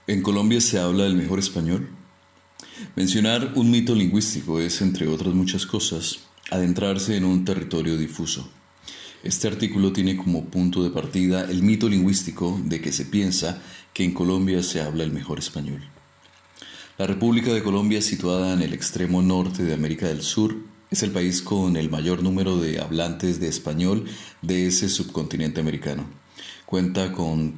¿En Colombia se habla el mejor español? Mencionar un mito lingüístico es, entre otras muchas cosas, adentrarse en un territorio difuso. Este artículo tiene como punto de partida el mito lingüístico de que se piensa que en Colombia se habla el mejor español. La República de Colombia, situada en el extremo norte de América del Sur, es el país con el mayor número de hablantes de español de ese subcontinente americano. Cuenta con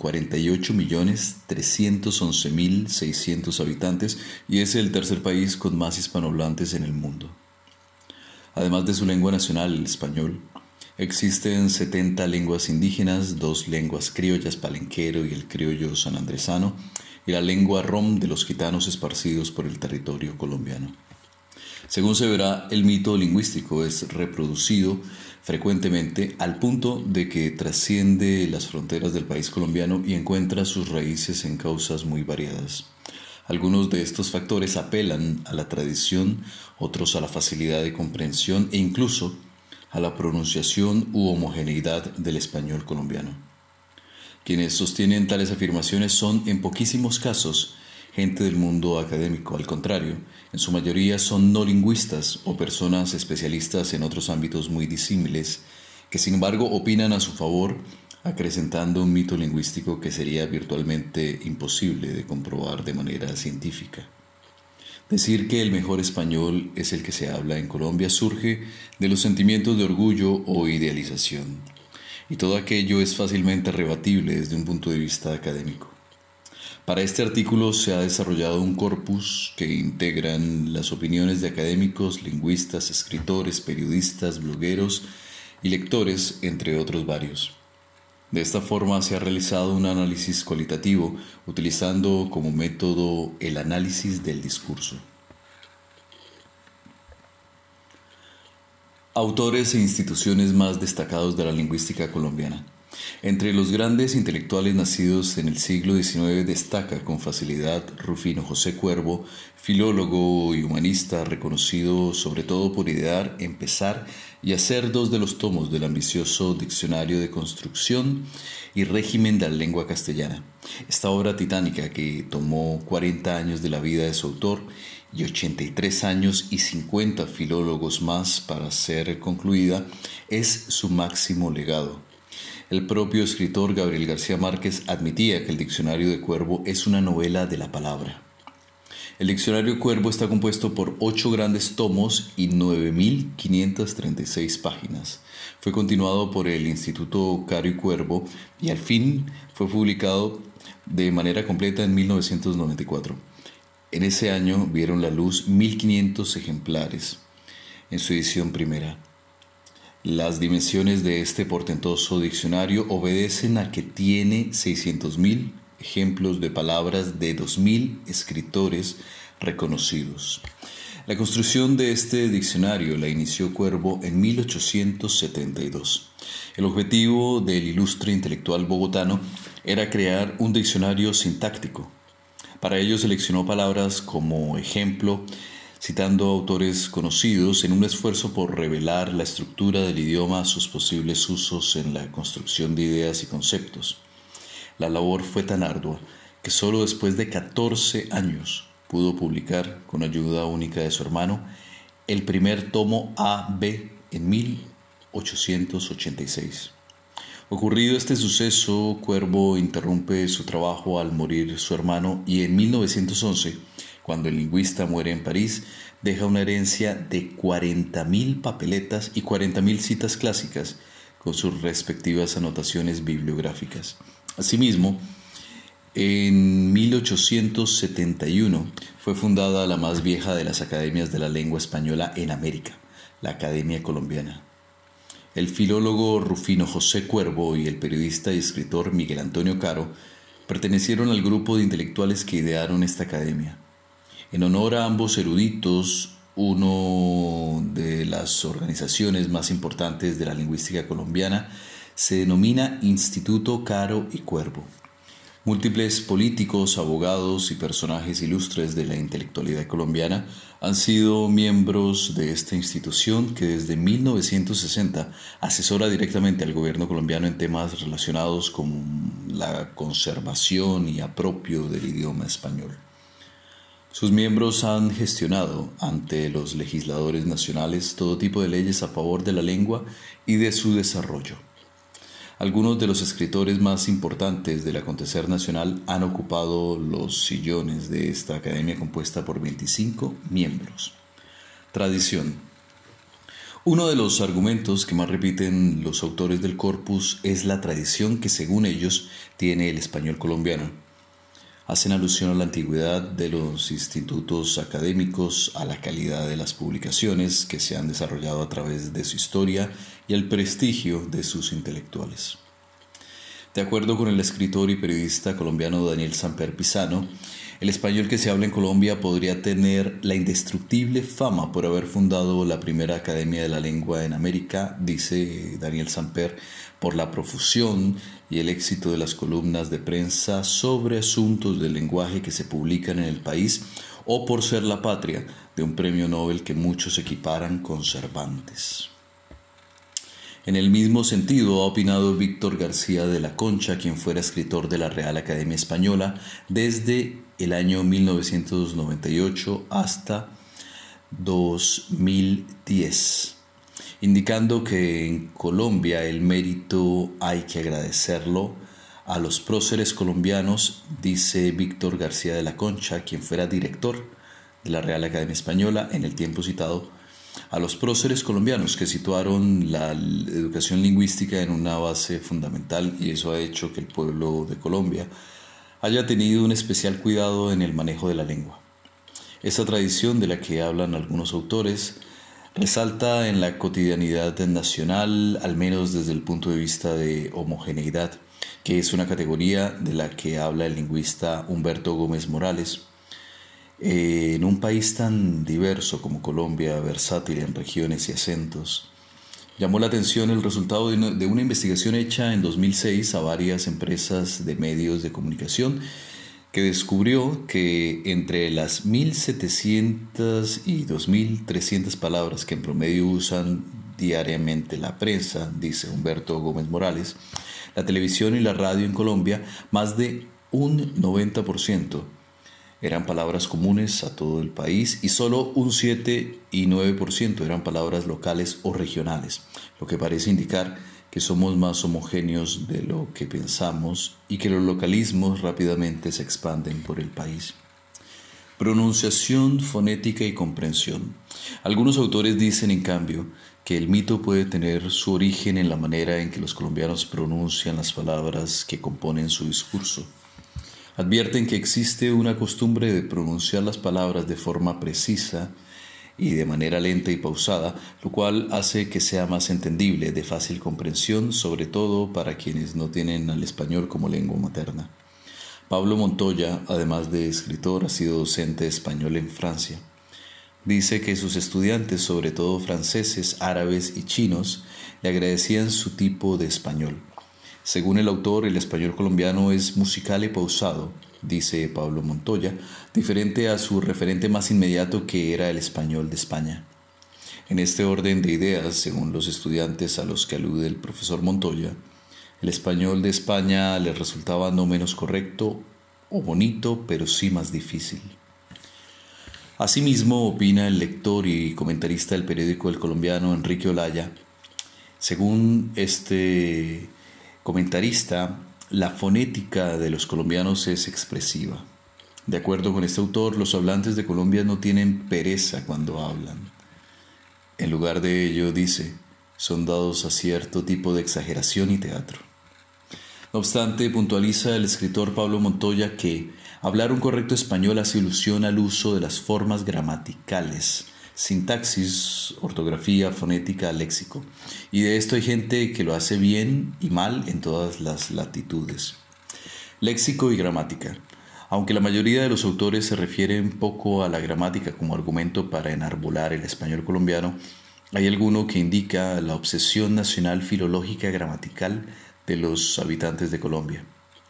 48.311.600 habitantes y es el tercer país con más hispanohablantes en el mundo. Además de su lengua nacional, el español, existen 70 lenguas indígenas, 2 lenguas criollas, palenquero y el criollo sanandresano, y la lengua rom de los gitanos esparcidos por el territorio colombiano. Según se verá, el mito lingüístico es reproducido frecuentemente al punto de que trasciende las fronteras del país colombiano y encuentra sus raíces en causas muy variadas. Algunos de estos factores apelan a la tradición, otros a la facilidad de comprensión e incluso a la pronunciación u homogeneidad del español colombiano. Quienes sostienen tales afirmaciones son, en poquísimos casos, gente del mundo académico. Al contrario, en su mayoría son no lingüistas o personas especialistas en otros ámbitos muy disímiles, que sin embargo opinan a su favor, acrecentando un mito lingüístico que sería virtualmente imposible de comprobar de manera científica. Decir que el mejor español es el que se habla en Colombia surge de los sentimientos de orgullo o idealización, y todo aquello es fácilmente rebatible desde un punto de vista académico. Para este artículo se ha desarrollado un corpus que integran las opiniones de académicos, lingüistas, escritores, periodistas, blogueros y lectores, entre otros varios. De esta forma se ha realizado un análisis cualitativo utilizando como método el análisis del discurso. Autores e instituciones más destacados de la lingüística colombiana. Entre los grandes intelectuales nacidos en el siglo XIX destaca con facilidad Rufino José Cuervo, filólogo y humanista reconocido sobre todo por idear, empezar y hacer 2 de los tomos del ambicioso Diccionario de Construcción y Régimen de la Lengua Castellana. Esta obra titánica, que tomó 40 años de la vida de su autor y 83 años y 50 filólogos más para ser concluida, es su máximo legado. El propio escritor Gabriel García Márquez admitía que el Diccionario de Cuervo es una novela de la palabra. El Diccionario Cuervo está compuesto por 8 grandes tomos y 9.536 páginas. Fue continuado por el Instituto Caro y Cuervo y al fin fue publicado de manera completa en 1994. En ese año vieron la luz 1.500 ejemplares en su edición primera. Las dimensiones de este portentoso diccionario obedecen a que tiene 600.000 ejemplos de palabras de 2.000 escritores reconocidos. La construcción de este diccionario la inició Cuervo en 1872. El objetivo del ilustre intelectual bogotano era crear un diccionario sintáctico. Para ello seleccionó palabras como ejemplo, citando autores conocidos en un esfuerzo por revelar la estructura del idioma, sus posibles usos en la construcción de ideas y conceptos. La labor fue tan ardua que solo después de 14 años pudo publicar, con ayuda única de su hermano, el primer tomo A-B en 1886. Ocurrido este suceso, Cuervo interrumpe su trabajo al morir su hermano y en 1911, cuando el lingüista muere en París, deja una herencia de 40.000 papeletas y 40.000 citas clásicas con sus respectivas anotaciones bibliográficas. Asimismo, en 1871 fue fundada la más vieja de las academias de la lengua española en América, la Academia Colombiana. El filólogo Rufino José Cuervo y el periodista y escritor Miguel Antonio Caro pertenecieron al grupo de intelectuales que idearon esta academia. En honor a ambos eruditos, una de las organizaciones más importantes de la lingüística colombiana se denomina Instituto Caro y Cuervo. Múltiples políticos, abogados y personajes ilustres de la intelectualidad colombiana han sido miembros de esta institución que desde 1960 asesora directamente al gobierno colombiano en temas relacionados con la conservación y apropio del idioma español. Sus miembros han gestionado ante los legisladores nacionales todo tipo de leyes a favor de la lengua y de su desarrollo. Algunos de los escritores más importantes del acontecer nacional han ocupado los sillones de esta academia compuesta por 25 miembros. Tradición. Uno de los argumentos que más repiten los autores del corpus es la tradición que, según ellos, tiene el español colombiano. Hacen alusión a la antigüedad de los institutos académicos, a la calidad de las publicaciones que se han desarrollado a través de su historia y al prestigio de sus intelectuales. De acuerdo con el escritor y periodista colombiano Daniel Samper Pisano, el español que se habla en Colombia podría tener la indestructible fama por haber fundado la primera academia de la lengua en América, dice Daniel Samper, por la profusión y el éxito de las columnas de prensa sobre asuntos del lenguaje que se publican en el país, o por ser la patria de un premio Nobel que muchos equiparan con Cervantes. En el mismo sentido ha opinado Víctor García de la Concha, quien fuera escritor de la Real Academia Española desde el año 1998 hasta 2010, indicando que en Colombia el mérito hay que agradecerlo a los próceres colombianos, dice Víctor García de la Concha, quien fuera director de la Real Academia Española en el tiempo citado, a los próceres colombianos que situaron la educación lingüística en una base fundamental, y eso ha hecho que el pueblo de Colombia haya tenido un especial cuidado en el manejo de la lengua. Esta tradición de la que hablan algunos autores resalta en la cotidianidad nacional, al menos desde el punto de vista de homogeneidad, que es una categoría de la que habla el lingüista Humberto Gómez Morales. En un país tan diverso como Colombia, versátil en regiones y acentos, llamó la atención el resultado de una investigación hecha en 2006 a varias empresas de medios de comunicación, que descubrió que entre las 1.700 y 2.300 palabras que en promedio usan diariamente la prensa, dice Humberto Gómez Morales, la televisión y la radio en Colombia, más de un 90% eran palabras comunes a todo el país y solo un 7 y 9% eran palabras locales o regionales, lo que parece indicar que somos más homogéneos de lo que pensamos y que los localismos rápidamente se expanden por el país. Pronunciación, fonética y comprensión. Algunos autores dicen, en cambio, que el mito puede tener su origen en la manera en que los colombianos pronuncian las palabras que componen su discurso. Advierten que existe una costumbre de pronunciar las palabras de forma precisa y de manera lenta y pausada, lo cual hace que sea más entendible, de fácil comprensión, sobre todo para quienes no tienen al español como lengua materna. Pablo Montoya, además de escritor, ha sido docente de español en Francia. Dice que sus estudiantes, sobre todo franceses, árabes y chinos, le agradecían su tipo de español. Según el autor, el español colombiano es musical y pausado, dice Pablo Montoya, diferente a su referente más inmediato que era el español de España. En este orden de ideas, según los estudiantes a los que alude el profesor Montoya, el español de España les resultaba no menos correcto o bonito, pero sí más difícil. Asimismo, opina el lector y comentarista del periódico El Colombiano, Enrique Olaya. Según este comentarista, la fonética de los colombianos es expresiva. De acuerdo con este autor, los hablantes de Colombia no tienen pereza cuando hablan. En lugar de ello, dice, son dados a cierto tipo de exageración y teatro. No obstante, puntualiza el escritor Pablo Montoya que hablar un correcto español hace alusión al uso de las formas gramaticales, sintaxis, ortografía, fonética, léxico. Y de esto hay gente que lo hace bien y mal en todas las latitudes. Léxico y gramática. Aunque la mayoría de los autores se refieren poco a la gramática como argumento para enarbolar el español colombiano, hay alguno que indica la obsesión nacional filológica gramatical de los habitantes de Colombia.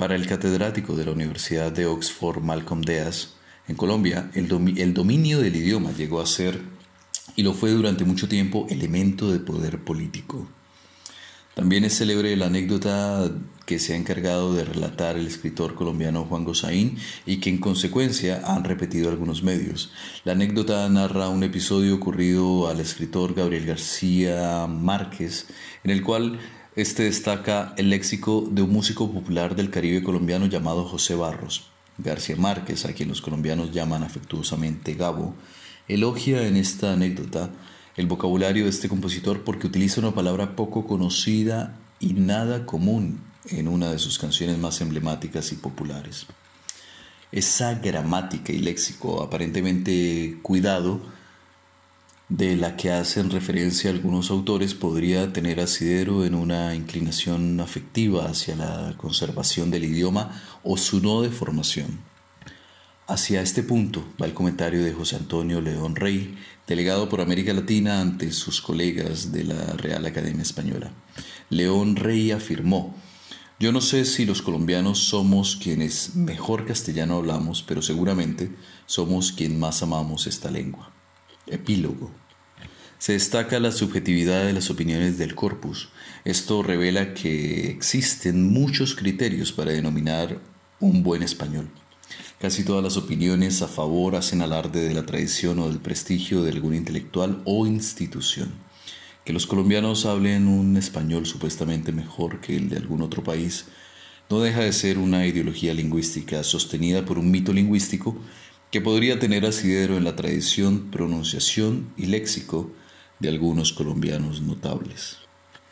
Para el catedrático de la Universidad de Oxford, Malcolm Deas, en Colombia, el dominio del idioma llegó a ser, y lo fue durante mucho tiempo, elemento de poder político. También es célebre la anécdota que se ha encargado de relatar el escritor colombiano Juan Gosaín y que en consecuencia han repetido algunos medios. La anécdota narra un episodio ocurrido al escritor Gabriel García Márquez, en el cual este destaca el léxico de un músico popular del Caribe colombiano llamado José Barros. García Márquez, a quien los colombianos llaman afectuosamente Gabo, elogia en esta anécdota el vocabulario de este compositor porque utiliza una palabra poco conocida y nada común en una de sus canciones más emblemáticas y populares. Esa gramática y léxico aparentemente cuidado de la que hacen referencia algunos autores podría tener asidero en una inclinación afectiva hacia la conservación del idioma o su no deformación. Hacia este punto va el comentario de José Antonio León Rey, delegado por América Latina ante sus colegas de la Real Academia Española. León Rey afirmó: yo no sé si los colombianos somos quienes mejor castellano hablamos, pero seguramente somos quien más amamos esta lengua. Epílogo. Se destaca la subjetividad de las opiniones del corpus. Esto revela que existen muchos criterios para denominar un buen español. Casi todas las opiniones a favor hacen alarde de la tradición o del prestigio de algún intelectual o institución. Que los colombianos hablen un español supuestamente mejor que el de algún otro país no deja de ser una ideología lingüística sostenida por un mito lingüístico que podría tener asidero en la tradición, pronunciación y léxico de algunos colombianos notables.